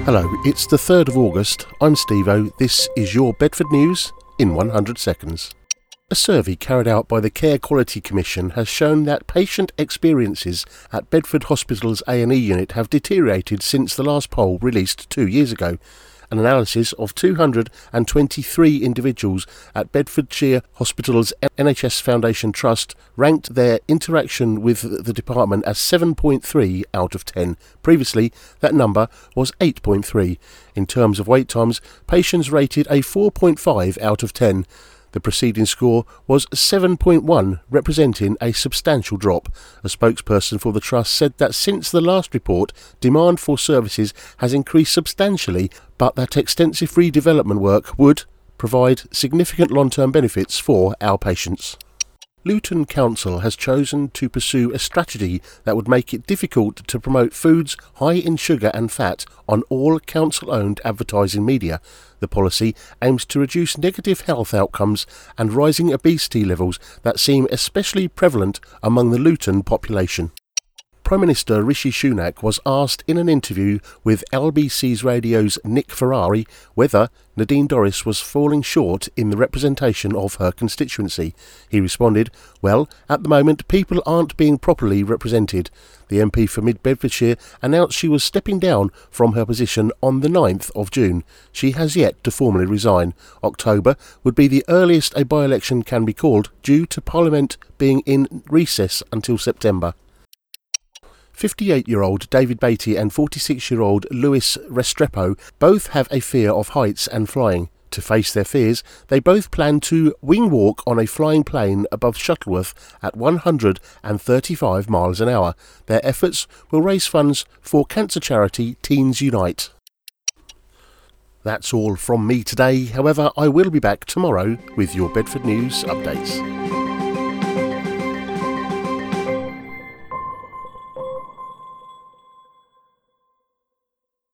Hello, it's the 3rd of August. I'm Steve-O. This is your Bedford News in 100 seconds. A survey carried out by the Care Quality Commission has shown that patient experiences at Bedford Hospital's A&E unit have deteriorated since the last poll released 2 years ago. An analysis of 223 individuals at Bedfordshire Hospital's NHS Foundation Trust ranked their interaction with the department as 7.3 out of 10. Previously, that number was 8.3. In terms of wait times, patients rated a 4.5 out of 10. The preceding score was 7.1, representing a substantial drop. A spokesperson for the Trust said that since the last report, demand for services has increased substantially, but that extensive redevelopment work would provide significant long-term benefits for our patients. Luton Council has chosen to pursue a strategy that would make it difficult to promote foods high in sugar and fat on all council-owned advertising media. The policy aims to reduce negative health outcomes and rising obesity levels that seem especially prevalent among the Luton population. Prime Minister Rishi Sunak was asked in an interview with LBC Radio's Nick Ferrari whether Nadine Dorries was falling short in the representation of her constituency. He responded, "Well, at the moment people aren't being properly represented." The MP for Mid Bedfordshire announced she was stepping down from her position on the 9th of June. She has yet to formally resign. October would be the earliest a by-election can be called due to Parliament being in recess until September. 58-year-old David Beattie and 46-year-old Lewis Restrepo both have a fear of heights and flying. To face their fears, they both plan to wing walk on a flying plane above Shuttleworth at 135 miles an hour. Their efforts will raise funds for cancer charity Teens Unite. That's all from me today. However, I will be back tomorrow with your Bedford News updates.